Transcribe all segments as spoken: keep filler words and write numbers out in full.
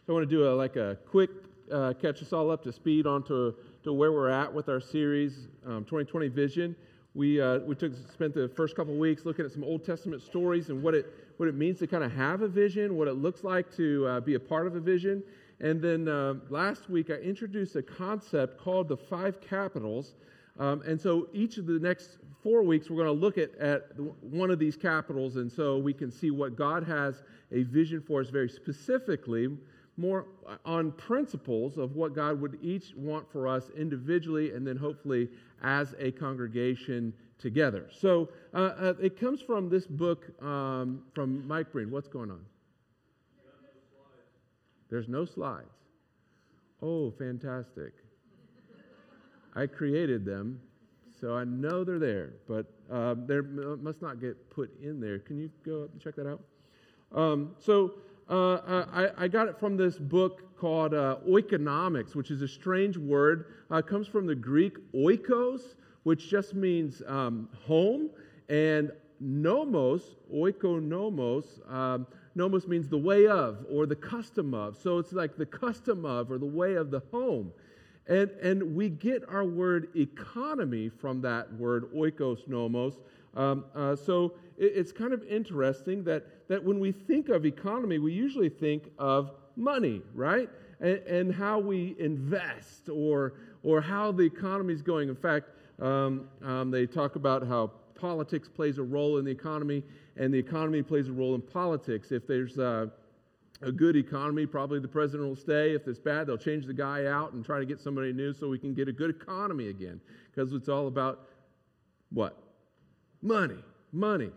I want to do a, like a quick uh, catch us all up to speed onto to where we're at with our series, um, twenty twenty Vision. We uh, we took spent the first couple of weeks looking at some Old Testament stories and what it what it means to kind of have a vision, what it looks like to uh, be a part of a vision. And then uh, last week I introduced a concept called the five capitals. Um, and so each of the next four weeks we're going to look at, at one of these capitals, and so we can see what God has a vision for us very specifically, more on principles of what God would each want for us individually and then hopefully as a congregation together. So uh, uh, it comes from this book um, from Mike Breen. What's going on? There's no slides. Oh, fantastic. I created them, so I know they're there, but uh, they must not get put in there. Can you go up and check that out? Um, so uh, I, I got it from this book called uh, Oikonomics, which is a strange word. Uh, it comes from the Greek oikos, which just means um, home, and nomos, oikonomos, um, nomos means the way of or the custom of. So it's like the custom of or the way of the home. And, and we get our word economy from that word oikos nomos. Um, uh, so it, it's kind of interesting that, that when we think of economy, we usually think of money, right? And, and how we invest or, or how the economy is going. In fact, um, um, they talk about how politics plays a role in the economy and the economy plays a role in politics. If there's uh, a good economy, probably the president will stay. If it's bad, they'll change the guy out and try to get somebody new so we can get a good economy again. Because it's all about what? Money. Money.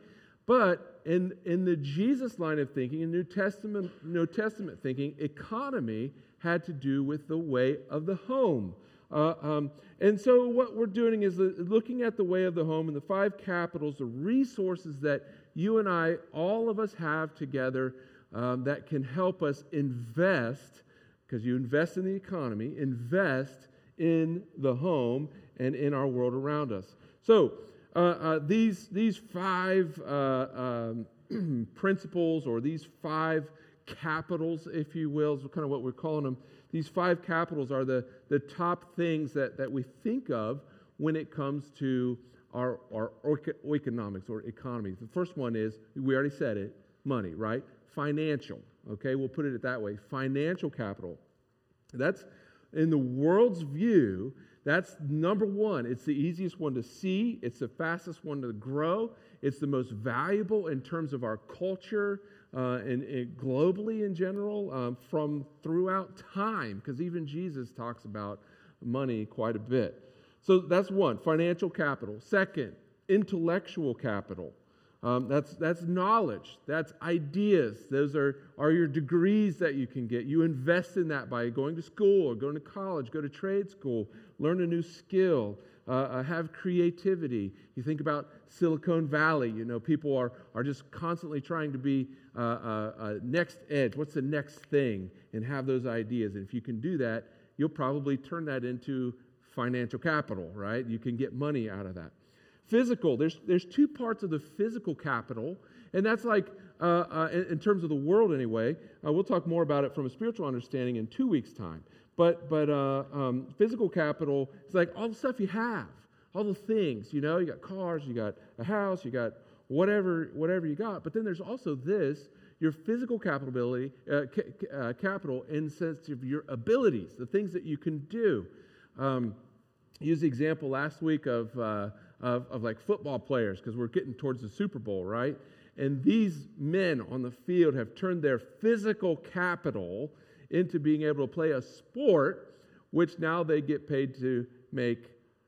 But in, in the Jesus line of thinking, in New Testament, New Testament thinking, economy had to do with the way of the home. Uh, um, and so what we're doing is looking at the way of the home and the five capitals, the resources that you and I, all of us have together Um, that can help us invest, because you invest in the economy, invest in the home and in our world around us. So uh, uh, these these five uh, um, principles, or these five capitals, if you will, is kind of what we're calling them. These five capitals are the, the top things that, that we think of when it comes to our, our economics or economies. The first one is, we already said it, money, right? Financial, okay? We'll put it that way. Financial capital. That's, in the world's view, that's number one. It's the easiest one to see. It's the fastest one to grow. It's the most valuable in terms of our culture uh, and, and globally in general um, from throughout time, because even Jesus talks about money quite a bit. So that's one, financial capital. Second, intellectual capital. Um, that's that's knowledge. That's ideas. Those are, are your degrees that you can get. You invest in that by going to school or going to college, go to trade school, learn a new skill, uh, have creativity. You think about Silicon Valley. You know, people are, are just constantly trying to be uh, uh, uh, next edge. What's the next thing? And have those ideas. And if you can do that, you'll probably turn that into financial capital, right? You can get money out of that. Physical, there's there's two parts of the physical capital, and that's like, uh, uh, in, in terms of the world anyway. Uh, we'll talk more about it from a spiritual understanding in two weeks' time. But but uh, um, physical capital is like all the stuff you have, all the things, you know, you got cars, you got a house, you got whatever whatever you got. But then there's also this, your physical capability, uh, ca- uh, capital in the sense of your abilities, the things that you can do. Um, use the example last week of... Uh, Of, of like football players, because we're getting towards the Super Bowl, right? And these men on the field have turned their physical capital into being able to play a sport, which now they get paid to make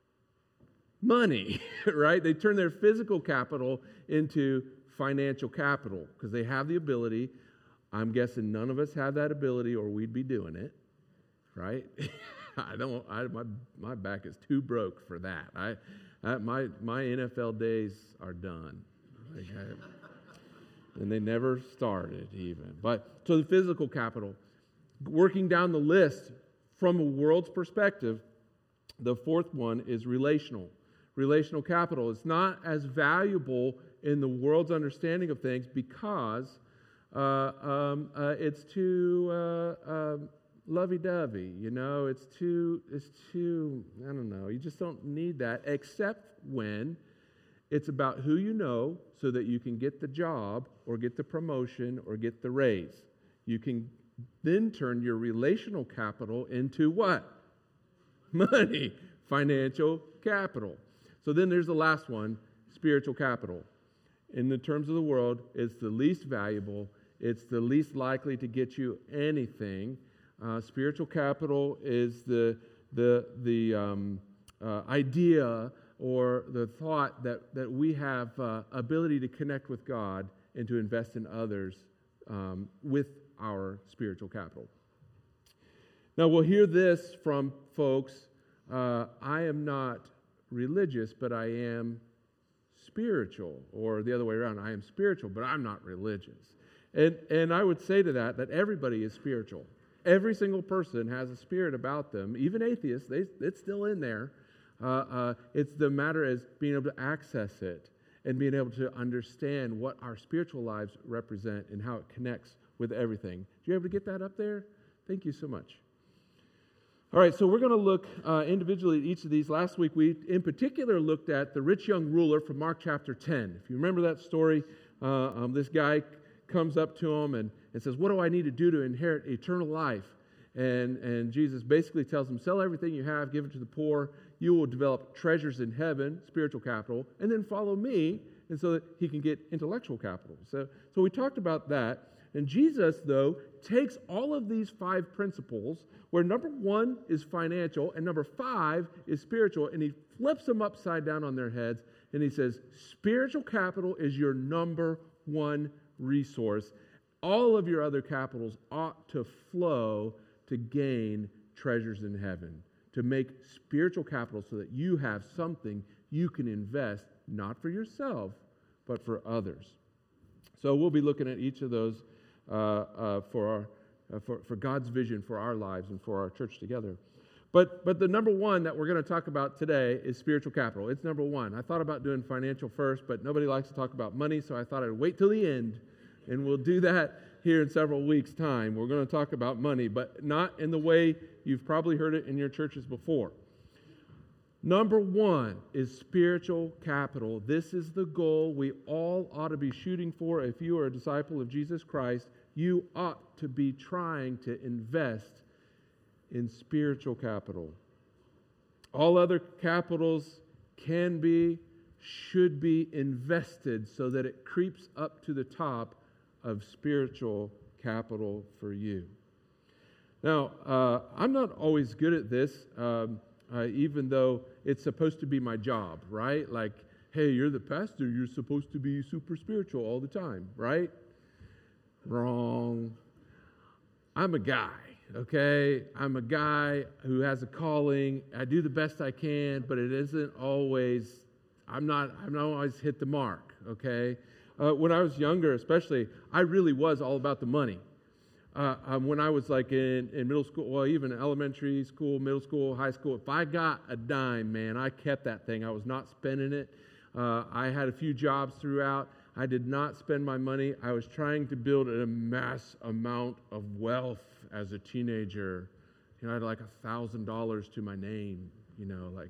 money, right? They turn their physical capital into financial capital because they have the ability. I'm guessing none of us have that ability or we'd be doing it, right? I don't, I, my, my back is too broke for that. I... Uh, my my N F L days are done, like I, and they never started even. But so the physical capital, working down the list from a world's perspective, the fourth one is relational. Relational capital is not as valuable in the world's understanding of things because Uh, um, uh, it's too uh, um, lovey-dovey, you know. It's too, it's too, I don't know. You just don't need that, except when it's about who you know so that you can get the job or get the promotion or get the raise. You can then turn your relational capital into what? Money, financial capital. So then there's the last one, spiritual capital. In the terms of the world, it's the least valuable. It's the least likely to get you anything. Uh, spiritual capital is the the the um, uh, idea or the thought that that we have uh, ability to connect with God and to invest in others um, with our spiritual capital. Now we'll hear this from folks. Uh, I am not religious, but I am spiritual, or the other way around. I am spiritual, but I'm not religious. And and I would say to that that everybody is spiritual. Every single person has a spirit about them. Even atheists, they, it's still in there. Uh, uh, it's the matter is being able to access it and being able to understand what our spiritual lives represent and how it connects with everything. Do you ever get that up there? Thank you so much. All right, so we're going to look uh, individually at each of these. Last week, we in particular looked at the rich young ruler from Mark chapter ten. If you remember that story, uh, um, this guy comes up to him and, and says, what do I need to do to inherit eternal life? And, and Jesus basically tells him, sell everything you have, give it to the poor. You will develop treasures in heaven, spiritual capital, and then follow me, and so that he can get intellectual capital. So, so we talked about that. And Jesus, though, takes all of these five principles, where number one is financial and number five is spiritual, and he flips them upside down on their heads, and he says, spiritual capital is your number one resource. All of your other capitals ought to flow to gain treasures in heaven, to make spiritual capital so that you have something you can invest, not for yourself, but for others. So we'll be looking at each of those uh, uh, for, our, uh, for, for God's vision for our lives and for our church together. But but the number one that we're going to talk about today is spiritual capital. It's number one. I thought about doing financial first, but nobody likes to talk about money, so I thought I'd wait till the end, and we'll do that here in several weeks' time. We're going to talk about money, but not in the way you've probably heard it in your churches before. Number one is spiritual capital. This is the goal we all ought to be shooting for. If you are a disciple of Jesus Christ, you ought to be trying to invest in spiritual capital. All other capitals can be, should be invested so that it creeps up to the top of spiritual capital for you. Now, uh, I'm not always good at this, um, uh, even though it's supposed to be my job, right? Like, hey, you're the pastor, you're supposed to be super spiritual all the time, right? Wrong. I'm a guy. Okay, I'm a guy who has a calling. I do the best I can, but it isn't always, I'm not, I'm not always hit the mark, okay? Uh, when I was younger, especially, I really was all about the money. Uh, um, when I was like in, in middle school, well, even elementary school, middle school, high school, if I got a dime, man, I kept that thing. I was not spending it. Uh, I had a few jobs throughout. I did not spend my money. I was trying to build a mass amount of wealth as a teenager. You know, I had like a thousand dollars to my name, you know, like,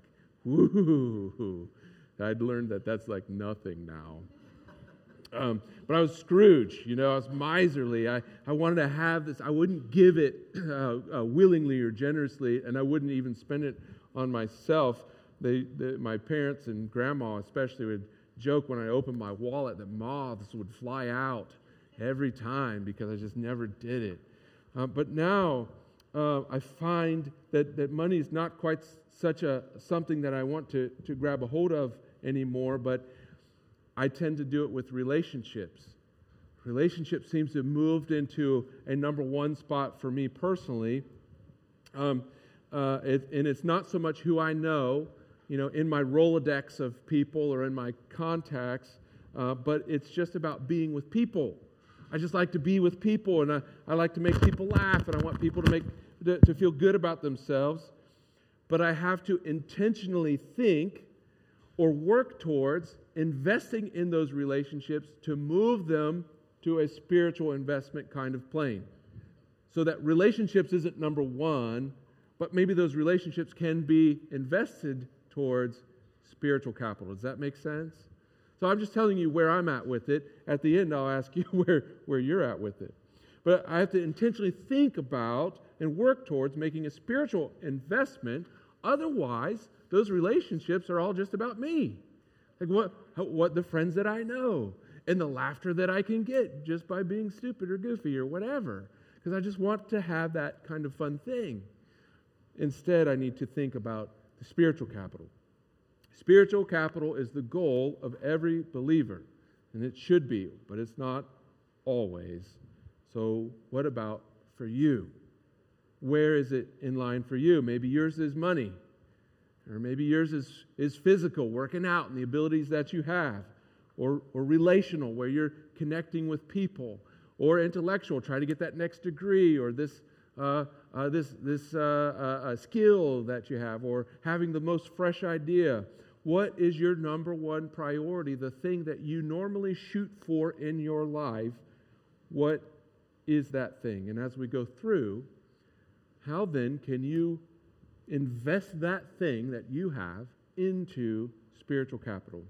woo. I'd learned that that's like nothing now. Um, but I was Scrooge, you know, I was miserly. I, I wanted to have this. I wouldn't give it uh, uh, willingly or generously, and I wouldn't even spend it on myself. They, they, my parents and grandma especially would joke when I opened my wallet that moths would fly out every time because I just never did it. Uh, but now uh, I find that, that money is not quite s- such a something that I want to, to grab a hold of anymore, but I tend to do it with relationships. Relationship seems to have moved into a number one spot for me personally. Um, uh, it, and it's not so much who I know, you know, in my Rolodex of people or in my contacts, uh, but it's just about being with people. I just like to be with people, and I, I like to make people laugh, and I want people to make to, to feel good about themselves. But I have to intentionally think or work towards investing in those relationships to move them to a spiritual investment kind of plane. So that relationships isn't number one, but maybe those relationships can be invested towards spiritual capital. Does that make sense? So I'm just telling you where I'm at with it. At the end, I'll ask you where, where you're at with it. But I have to intentionally think about and work towards making a spiritual investment. Otherwise, those relationships are all just about me. Like what, what the friends that I know and the laughter that I can get just by being stupid or goofy or whatever. Because I just want to have that kind of fun thing. Instead, I need to think about the spiritual capital. Spiritual capital is the goal of every believer, and it should be, but it's not always. So what about for you? Where is it in line for you? Maybe yours is money, or maybe yours is, is physical, working out and the abilities that you have, or, or relational, where you're connecting with people, or intellectual, try to get that next degree, or this uh, uh, this this uh, uh, skill that you have, or having the most fresh idea. What is your number one priority, the thing that you normally shoot for in your life? What is that thing? And as we go through, how then can you invest that thing that you have into spiritual capital?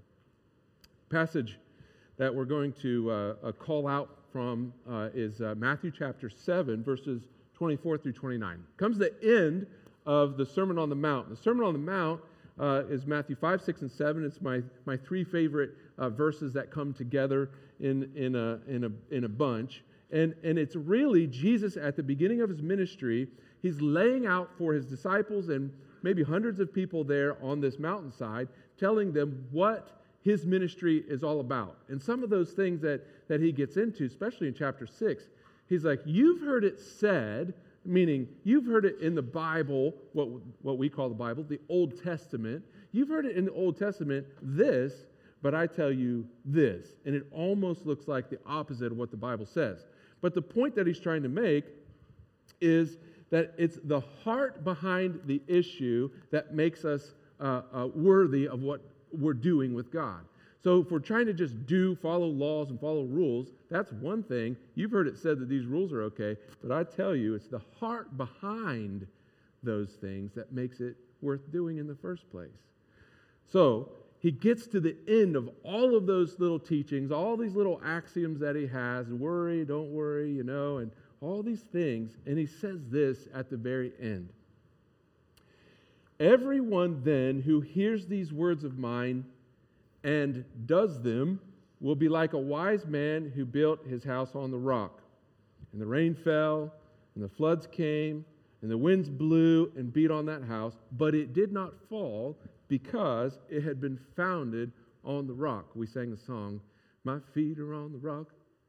Passage that we're going to uh, uh, call out from uh, is uh, Matthew chapter seven, verses twenty-four through twenty-nine. Comes the end of the Sermon on the Mount. The Sermon on the Mount uh, is Matthew five, six, and seven. It's my, my three favorite uh, verses that come together in, in, a, in, a, in a bunch. And, and it's really Jesus at the beginning of his ministry. He's laying out for his disciples and maybe hundreds of people there on this mountainside, telling them what his ministry is all about. And some of those things that, that he gets into, especially in chapter six, he's like, you've heard it said, meaning you've heard it in the Bible, what, what we call the Bible, the Old Testament. You've heard it in the Old Testament, this, but I tell you this. And it almost looks like the opposite of what the Bible says. But the point that he's trying to make is that it's the heart behind the issue that makes us uh, uh, worthy of what we're doing with God. So if we're trying to just do, follow laws and follow rules, that's one thing. You've heard it said that these rules are okay, but I tell you, it's the heart behind those things that makes it worth doing in the first place. So he gets to the end of all of those little teachings, all these little axioms that he has, worry, don't worry, you know, and all these things, and he says this at the very end. Everyone then who hears these words of mine and does them will be like a wise man who built his house on the rock. And the rain fell, and the floods came, and the winds blew and beat on that house, but it did not fall because it had been founded on the rock. We sang the song, my feet are on the rock.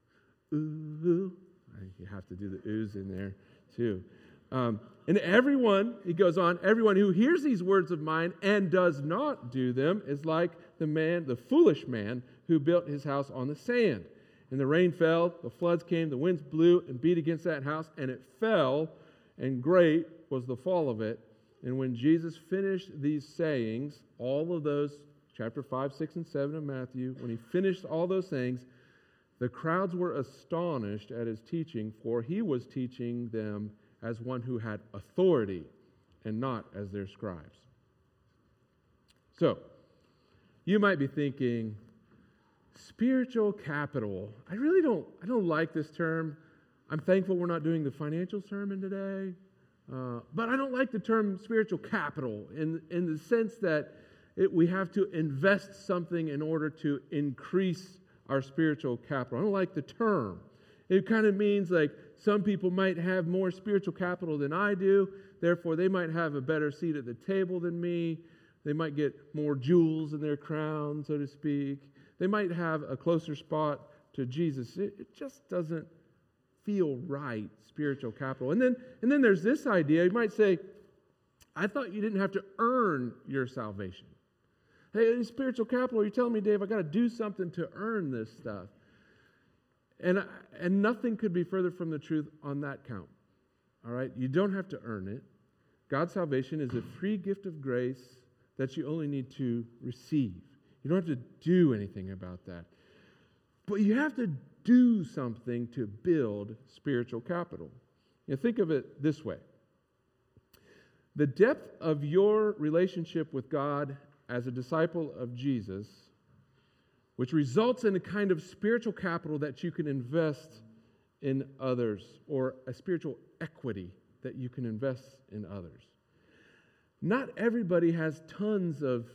Ooh. You have to do the oohs in there too. Um, and everyone, he goes on, everyone who hears these words of mine and does not do them is like the man, the foolish man who built his house on the sand. And the rain fell, the floods came, the winds blew and beat against that house, and it fell, and great was the fall of it. And when Jesus finished these sayings, all of those, chapter five, six, and seven of Matthew, when he finished all those things, the crowds were astonished at his teaching, for he was teaching them as one who had authority and not as their scribes. So, you might be thinking, spiritual capital. I really don't, I don't like this term. I'm thankful we're not doing the financial sermon today. Uh, but I don't like the term spiritual capital in, in the sense that it, we have to invest something in order to increase our spiritual capital. I don't like the term. It kind of means like some people might have more spiritual capital than I do, therefore they might have a better seat at the table than me. They might get more jewels in their crown, so to speak. They might have a closer spot to Jesus. It, it just doesn't feel right, spiritual capital. And then, and then there's this idea. You might say, I thought you didn't have to earn your salvation. Hey, spiritual capital, you're telling me, Dave, I got to do something to earn this stuff. And, and nothing could be further from the truth on that count. All right? You don't have to earn it. God's salvation is a free gift of grace that you only need to receive. You don't have to do anything about that. But you have to do something to build spiritual capital. You know, think of it this way. The depth of your relationship with God as a disciple of Jesus, which results in a kind of spiritual capital that you can invest in others, or a spiritual equity that you can invest in others. Not everybody has tons of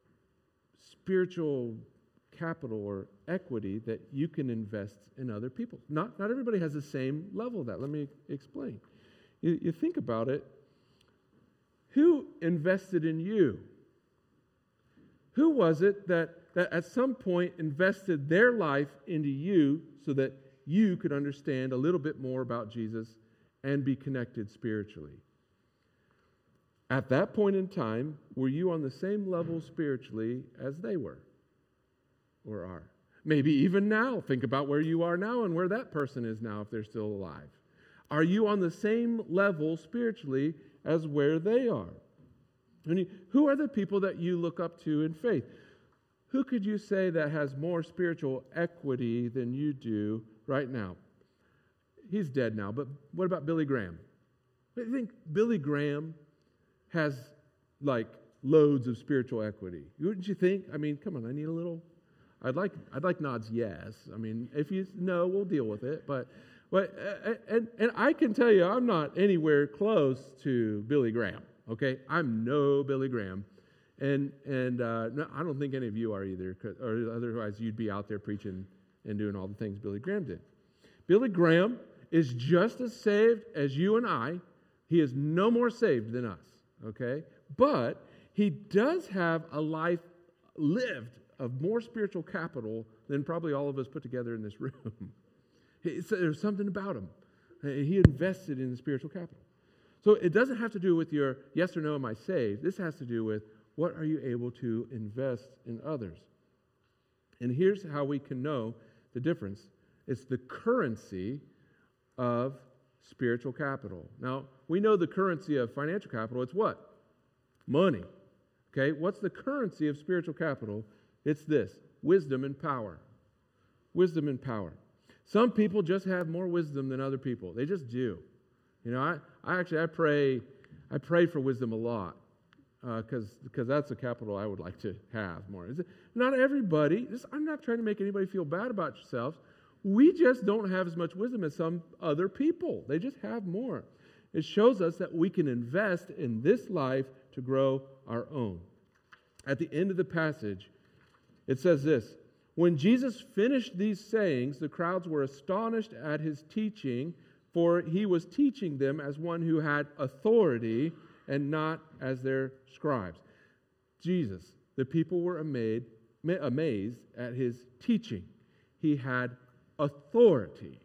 spiritual capital or equity that you can invest in other people. Not, not everybody has the same level of that. Let me explain. You, you think about it. Who invested in you? Who was it that, that at some point invested their life into you so that you could understand a little bit more about Jesus and be connected spiritually? At that point in time, were you on the same level spiritually as they were or are? Maybe even now. Think about where you are now and where that person is now if they're still alive. Are you on the same level spiritually as where they are? And you, who are the people that you look up to in faith? Who could you say that has more spiritual equity than you do right now? He's dead now, but what about Billy Graham? I think Billy Graham has like loads of spiritual equity. Wouldn't you think? I mean, come on, I need a little. I'd like I'd like nods yes. I mean, if you no, we'll deal with it. But but uh, and and I can tell you, I'm not anywhere close to Billy Graham. Okay, I'm no Billy Graham, and and uh, no, I don't think any of you are either. Or otherwise, you'd be out there preaching and doing all the things Billy Graham did. Billy Graham is just as saved as you and I. He is no more saved than us. Okay, but he does have a life lived of more spiritual capital than probably all of us put together in this room. It's, there's something about him. He invested in the spiritual capital. So it doesn't have to do with your yes or no, am I saved? This has to do with what are you able to invest in others. And here's how we can know the difference. It's the currency of spiritual capital. Now, we know the currency of financial capital. It's what? Money. Okay, what's the currency of spiritual capital? It's this, wisdom and power. Wisdom and power. Some people just have more wisdom than other people. They just do. You know, I, I actually, I pray, I pray for wisdom a lot because uh, because that's a capital I would like to have more. Is it, not everybody, this, I'm not trying to make anybody feel bad about yourselves. We just don't have as much wisdom as some other people. They just have more. It shows us that we can invest in this life to grow our own. At the end of the passage, it says this, when Jesus finished these sayings, the crowds were astonished at his teaching, for he was teaching them as one who had authority and not as their scribes. Jesus, the people were amazed, amazed at his teaching. He had authority,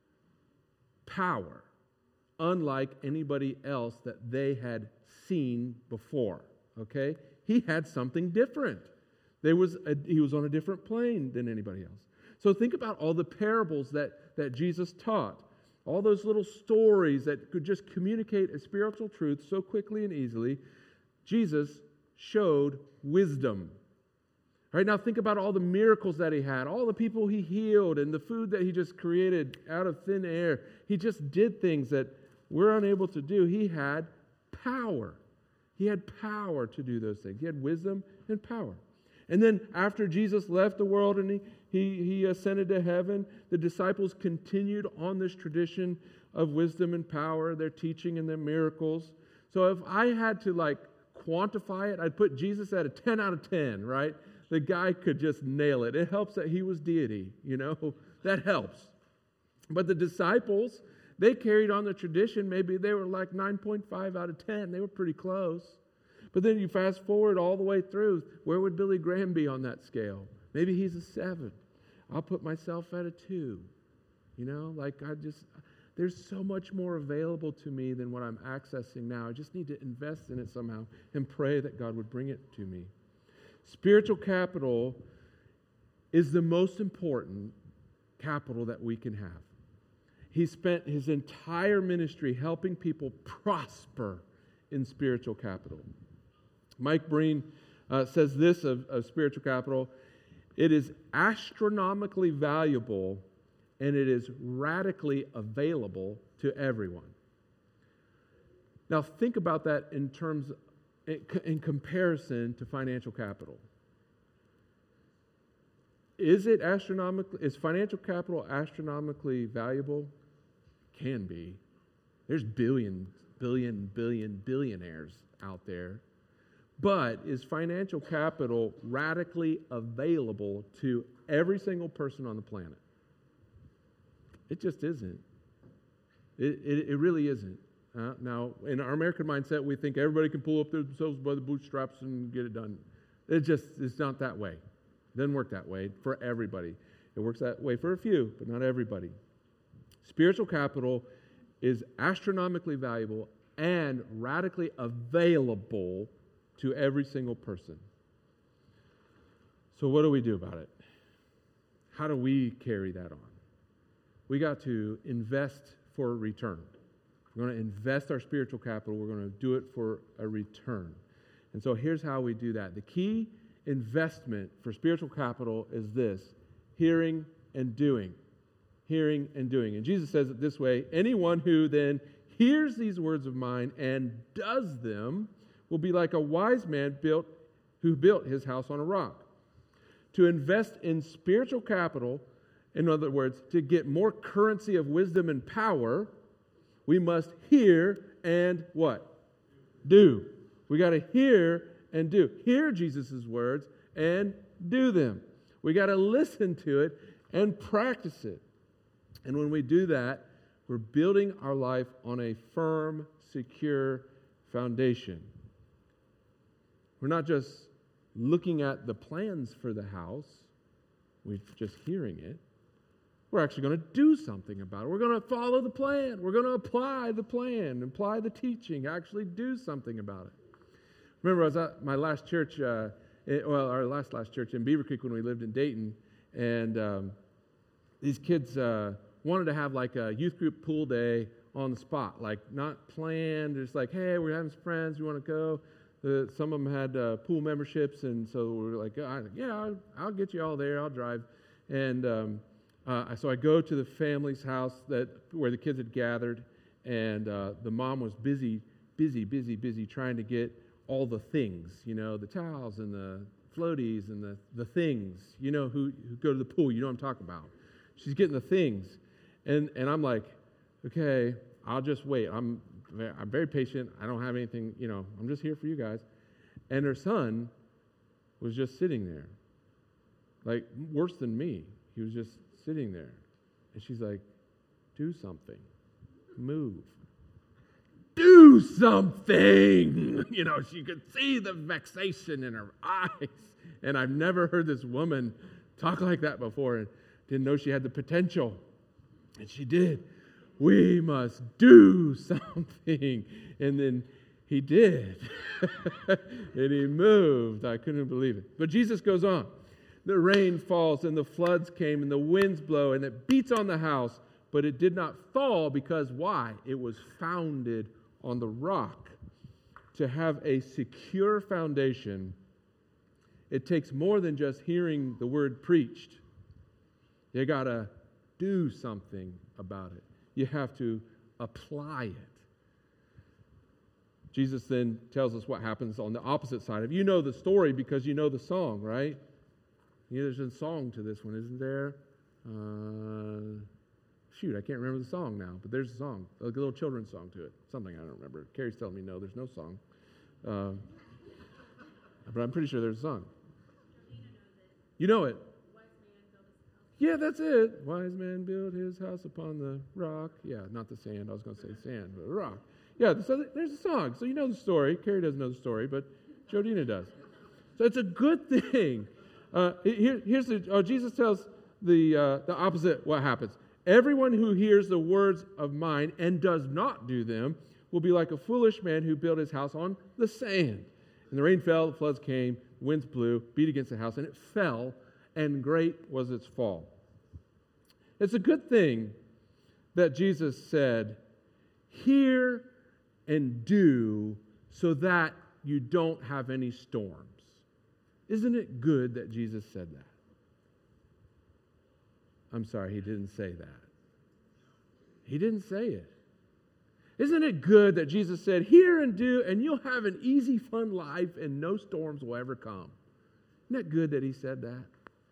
power, unlike anybody else that they had seen before. Okay? He had something different. There was a, he was on a different plane than anybody else. So think about all the parables that, that Jesus taught. All those little stories that could just communicate a spiritual truth so quickly and easily. Jesus showed wisdom. Right now, think about all the miracles that he had, all the people he healed, and the food that he just created out of thin air. He just did things that we're unable to do. He had power. He had power to do those things. He had wisdom and power. And then after Jesus left the world and he, he, he ascended to heaven, the disciples continued on this tradition of wisdom and power, their teaching and their miracles. So if I had to like quantify it, I'd put Jesus at a ten out of ten, right? The guy could just nail it. It helps that he was deity, you know. That helps. But the disciples, they carried on the tradition. Maybe they were like nine point five out of ten. They were pretty close. But then you fast forward all the way through, where would Billy Graham be on that scale? Maybe he's a seven. I'll put myself at a two. You know, like I just, there's so much more available to me than what I'm accessing now. I just need to invest in it somehow and pray that God would bring it to me. Spiritual capital is the most important capital that we can have. He spent his entire ministry helping people prosper in spiritual capital. Mike Breen uh, says this of, of spiritual capital, it is astronomically valuable and it is radically available to everyone. Now think about that in terms, in comparison to financial capital. Is it astronomically, is financial capital astronomically valuable? Can be. There's billion, billion, billion, billionaires out there. But is financial capital radically available to every single person on the planet? It just isn't. It, it, it really isn't. Uh, now, in our American mindset, we think everybody can pull up themselves by the bootstraps and get it done. It just, it's not that way. It doesn't work that way for everybody. It works that way for a few, but not everybody. Spiritual capital is astronomically valuable and radically available to every single person. So what do we do about it? How do we carry that on? We got to invest for a return. We're going to invest our spiritual capital. We're going to do it for a return. And so here's how we do that. The key investment for spiritual capital is this: hearing and doing. Hearing and doing. And Jesus says it this way: anyone who then hears these words of mine and does them will be like a wise man built who built his house on a rock. To invest in spiritual capital, in other words, to get more currency of wisdom and power, we must hear and what? Do. We got to hear and do. Hear Jesus' words and do them. We got to listen to it and practice it. And when we do that, we're building our life on a firm, secure foundation. We're not just looking at the plans for the house. We're just hearing it. We're actually going to do something about it. We're going to follow the plan. We're going to apply the plan, apply the teaching, actually do something about it. Remember, I was at my last church, uh, it, well, our last last church in Beaver Creek when we lived in Dayton, and um, these kids uh, wanted to have like a youth group pool day on the spot, like not planned, just like, hey, we're having some friends, we want to go. The, some of them had uh, pool memberships, and so we were like, oh, yeah, I'll, I'll get you all there, I'll drive. And um, uh, so I go to the family's house that where the kids had gathered, and uh, the mom was busy, busy, busy, busy trying to get all the things, you know, the towels and the floaties and the, the things, you know, who, who go to the pool, you know what I'm talking about. She's getting the things. And and I'm like, okay, I'll just wait. I'm I'm very patient. I don't have anything, you know, I'm just here for you guys. And her son was just sitting there, like worse than me. He was just sitting there. And she's like, do something. Move. Do something. You know, she could see the vexation in her eyes. And I've never heard this woman talk like that before, and didn't know she had the potential. And she did. We must do something. And then he did. And he moved. I couldn't believe it. But Jesus goes on. The rain falls and the floods came and the winds blow and it beats on the house. But it did not fall because why? It was founded on the rock. To have a secure foundation, it takes more than just hearing the word preached. You got to do something about it. You have to apply it. Jesus then tells us what happens on the opposite side. If you know the story because you know the song, right? Yeah, there's a song to this one, isn't there? Uh, shoot, I can't remember the song now, but there's a song, like a little children's song to it. Something I don't remember. Carrie's telling me no, there's no song. Uh, but I'm pretty sure there's a song. You know it. Yeah, that's it. Wise man built his house upon the rock. Yeah, not the sand. I was going to say sand, but rock. Yeah, so there's a song. So you know the story. Carrie doesn't know the story, but Jodina does. So it's a good thing. Uh, here, here's the, oh, Jesus tells the uh, the opposite what happens. Everyone who hears the words of mine and does not do them will be like a foolish man who built his house on the sand. And the rain fell, the floods came, the winds blew, beat against the house, and it fell, and great was its fall. It's a good thing that Jesus said, hear and do so that you don't have any storms. Isn't it good that Jesus said that? I'm sorry, he didn't say that. He didn't say it. Isn't it good that Jesus said, hear and do, and you'll have an easy, fun life, and no storms will ever come? Isn't that good that he said that?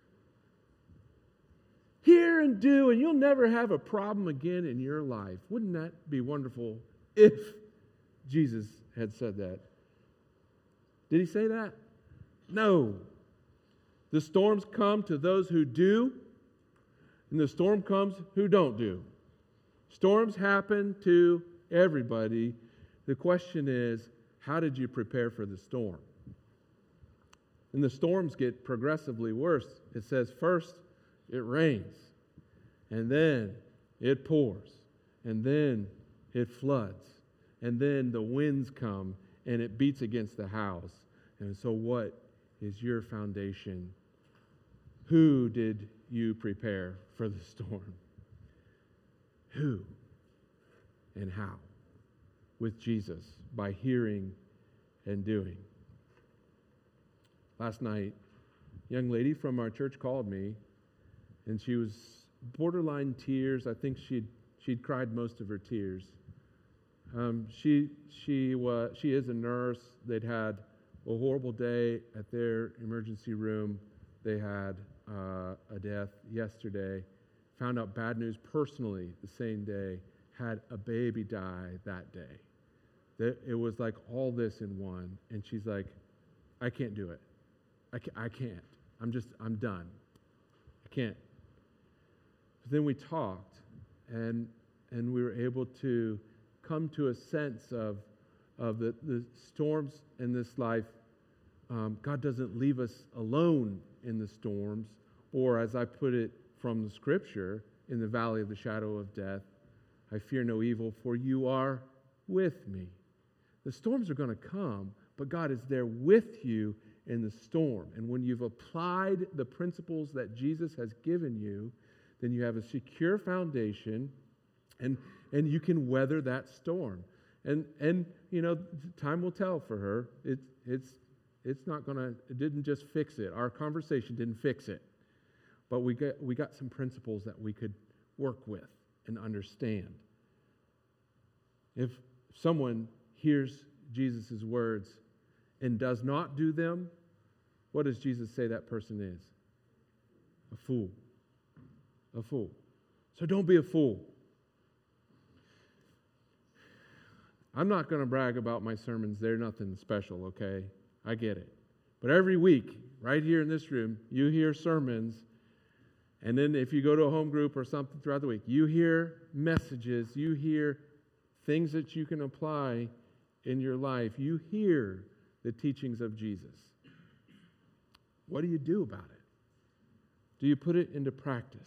Hear and do, and you'll never have a problem again in your life. Wouldn't that be wonderful if Jesus had said that? Did he say that? No. The storms come to those who do, and the storm comes who don't do. Storms happen to everybody. The question is, how did you prepare for the storm? And the storms get progressively worse. It says first it rains, and then it pours, and then it floods, and then the winds come and it beats against the house. And so what is your foundation? Who did you prepare for the storm? Who and how? With Jesus, by hearing and doing. Last night, a young lady from our church called me, and she was borderline tears. I think she'd she'd cried most of her tears. Um, she she was she is a nurse. They'd had a horrible day at their emergency room. They had uh, a death yesterday. Found out bad news personally the same day. Had a baby die that day. That it was like all this in one. And she's like, I can't do it. I can't. I can't. I'm just, I'm done. I can't. But then we talked, and and we were able to come to a sense of of the, the storms in this life. Um, God doesn't leave us alone in the storms, or as I put it from the Scripture, in the valley of the shadow of death, I fear no evil, for you are with me. The storms are going to come, but God is there with you in the storm. And when you've applied the principles that Jesus has given you, then you have a secure foundation, and and you can weather that storm. And and you know, time will tell for her. It's it's it's not gonna. It didn't just fix it. Our conversation didn't fix it, but we got we got some principles that we could work with and understand. If someone hears Jesus' words and does not do them, what does Jesus say that person is? A fool. A fool. So don't be a fool. I'm not going to brag about my sermons. They're nothing special, okay? I get it. But every week, right here in this room, you hear sermons. And then if you go to a home group or something throughout the week, you hear messages. You hear things that you can apply in your life. You hear the teachings of Jesus. What do you do about it? Do you put it into practice?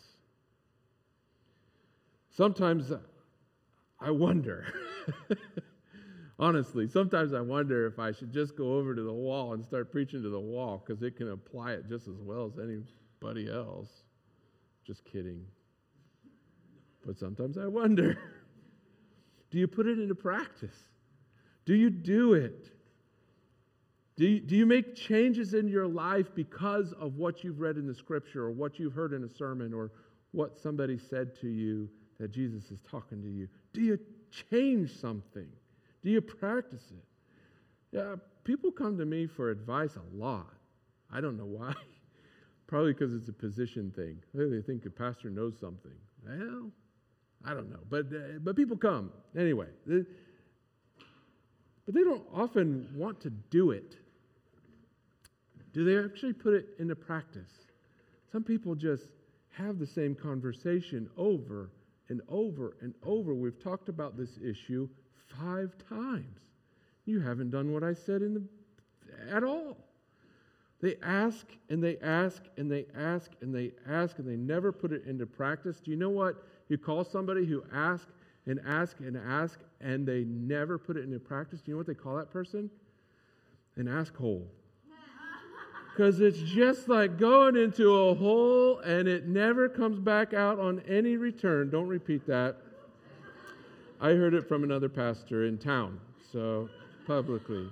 Sometimes I wonder, honestly, sometimes I wonder if I should just go over to the wall and start preaching to the wall, because it can apply it just as well as anybody else. Just kidding. But sometimes I wonder, do you put it into practice? Do you do it? Do you, do you make changes in your life because of what you've read in the Scripture, or what you've heard in a sermon, or what somebody said to you that Jesus is talking to you? Do you change something? Do you practice it? Yeah, people come to me for advice a lot. I don't know why. Probably because it's a position thing. They think a pastor knows something. Well, I don't know. But uh, but people come. Anyway. They, but they don't often want to do it. Do they actually put it into practice? Some people just have the same conversation over and over and over. We've talked about this issue five times. You haven't done what I said in the at all. They ask and they ask and they ask and they ask and they never put it into practice. Do you know what you call somebody who asks and asks and asks and they never put it into practice? Do you know what they call that person? An asshole. Because it's just like going into a hole and it never comes back out on any return. Don't repeat that. I heard it from another pastor in town, so publicly.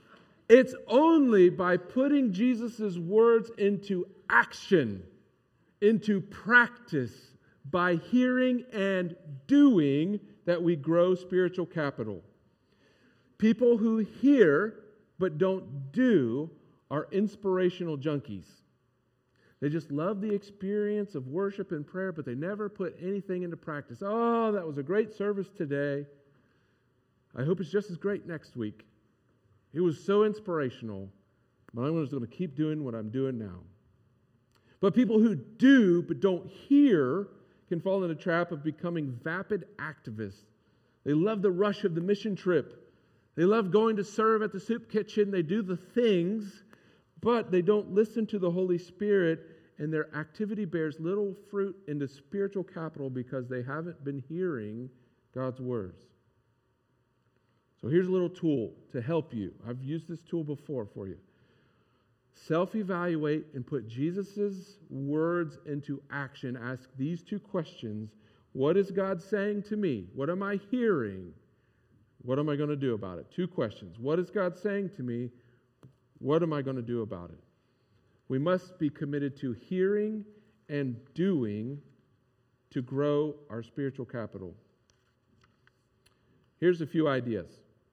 It's only by putting Jesus' words into action into practice by hearing and doing that we grow spiritual capital. People who hear but don't do are inspirational junkies. They just love the experience of worship and prayer, but they never put anything into practice. Oh, that was a great service today. I hope it's just as great next week. It was so inspirational, but I'm just going to keep doing what I'm doing now. But people who do but don't hear can fall in the trap of becoming vapid activists. They love the rush of the mission trip. They love going to serve at the soup kitchen. They do the things, but they don't listen to the Holy Spirit, and their activity bears little fruit into spiritual capital because they haven't been hearing God's words. So here's a little tool to help you. I've used this tool before for you. Self-evaluate and put Jesus' words into action. Ask these two questions. What is God saying to me? What am I hearing? What am I going to do about it? Two questions. What is God saying to me? What am I going to do about it? We must be committed to hearing and doing to grow our spiritual capital. Here's a few ideas.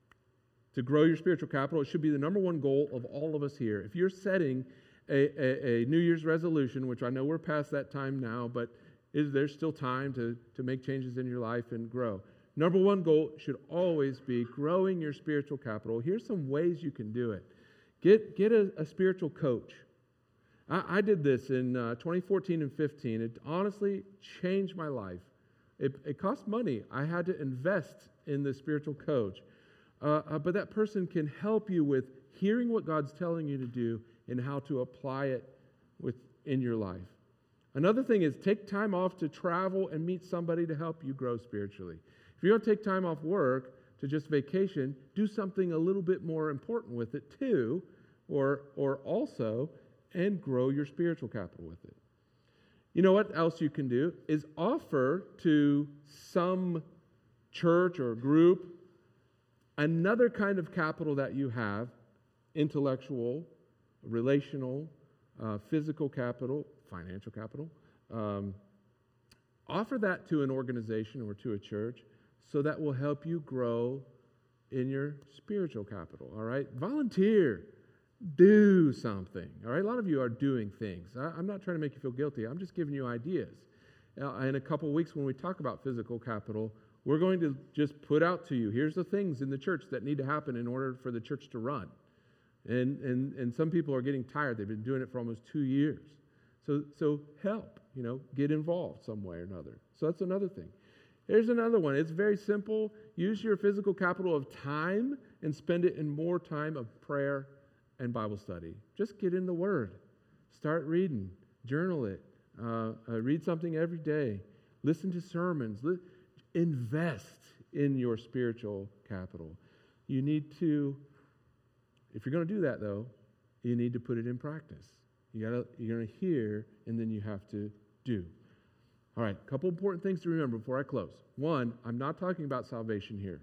To grow your spiritual capital, it should be the number one goal of all of us here. If you're setting a, a, a New Year's resolution, which I know we're past that time now, but is there still time to, to make changes in your life and grow? Number one goal should always be growing your spiritual capital. Here's some ways you can do it. Get, get a, a spiritual coach. I, I did this in uh, twenty fourteen and fifteen. It honestly changed my life. It, it cost money. I had to invest in the spiritual coach. Uh, uh, but that person can help you with hearing what God's telling you to do and how to apply it with, in your life. Another thing is take time off to travel and meet somebody to help you grow spiritually. If you're going to take time off work to just vacation, do something a little bit more important with it too, or, or also, and grow your spiritual capital with it. You know what else you can do is offer to some church or group another kind of capital that you have, intellectual, relational, uh, physical capital, financial capital. Um, offer that to an organization or to a church so that will help you grow in your spiritual capital, all right? Volunteer. Do something, all right? A lot of you are doing things. I, I'm not trying to make you feel guilty. I'm just giving you ideas. Uh, in a couple weeks when we talk about physical capital, we're going to just put out to you, here's the things in the church that need to happen in order for the church to run. And and and some people are getting tired. They've been doing it for almost two years. So so help, you know, get involved some way or another. So that's another thing. Here's another one. It's very simple. Use your physical capital of time and spend it in more time of prayer and Bible study. Just get in the Word. Start reading. Journal it. Uh, uh, read something every day. Listen to sermons. Li- Invest in your spiritual capital. You need to, if you're going to do that though, you need to put it in practice. You gotta, you're going to hear and then you have to do. All right, a couple important things to remember before I close. One, I'm not talking about salvation here.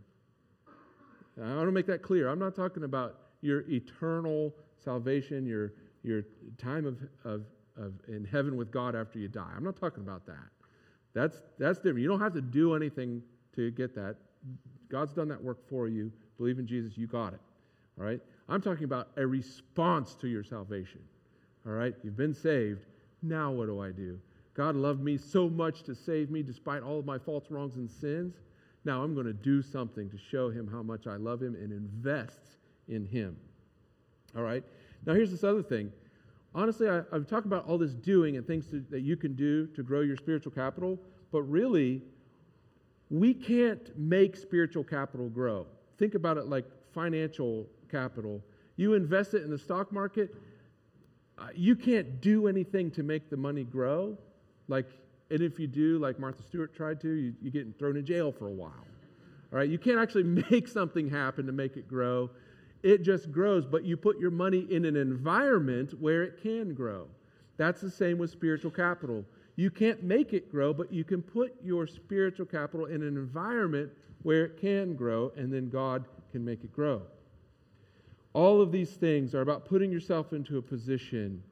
I want to make that clear. I'm not talking about your eternal salvation, your your time of, of, of in heaven with God after you die. I'm not talking about that. That's that's different. You don't have to do anything to get that. God's done that work for you. Believe in Jesus, you got it. All right? I'm talking about a response to your salvation. All right? You've been saved. Now what do I do? God loved me so much to save me despite all of my faults, wrongs, and sins. Now I'm going to do something to show him how much I love him and invest in him. All right? Now here's this other thing. Honestly, I, I've talked about all this doing and things to, that you can do to grow your spiritual capital, but really, we can't make spiritual capital grow. Think about it like financial capital. You invest it in the stock market, uh, you can't do anything to make the money grow. Like, and if you do, like Martha Stewart tried to, you, you get thrown in jail for a while. All right, you can't actually make something happen to make it grow. It just grows, but you put your money in an environment where it can grow. That's the same with spiritual capital. You can't make it grow, but you can put your spiritual capital in an environment where it can grow, and then God can make it grow. All of these things are about putting yourself into a position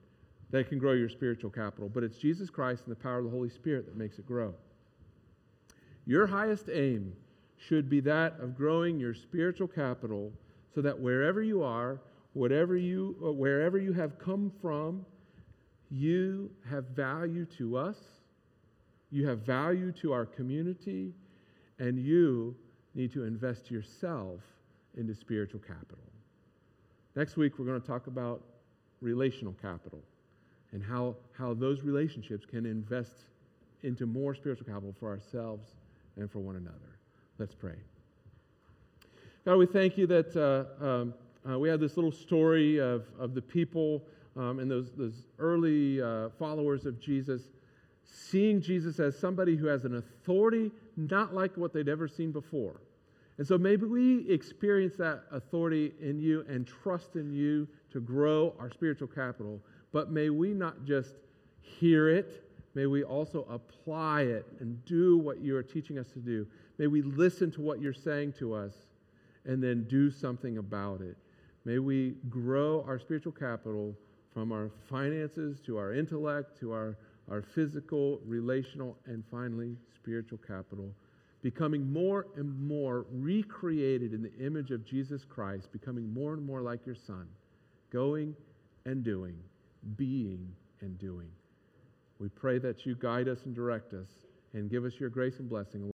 that can grow your spiritual capital, but it's Jesus Christ and the power of the Holy Spirit that makes it grow. Your highest aim should be that of growing your spiritual capital so that wherever you are, whatever you, uh, wherever you have come from, you have value to us, you have value to our community, and you need to invest yourself into spiritual capital. Next week, we're going to talk about relational capital and how, how those relationships can invest into more spiritual capital for ourselves and for one another. Let's pray. God, we thank you that uh, um, uh, we have this little story of, of the people um, and those, those early uh, followers of Jesus, seeing Jesus as somebody who has an authority not like what they'd ever seen before. And so maybe we experience that authority in you and trust in you to grow our spiritual capital, but may we not just hear it, may we also apply it and do what you are teaching us to do. May we listen to what you're saying to us and then do something about it. May we grow our spiritual capital from our finances to our intellect to our, our physical, relational, and finally spiritual capital, becoming more and more recreated in the image of Jesus Christ, becoming more and more like your Son, going and doing, being and doing. We pray that you guide us and direct us and give us your grace and blessing.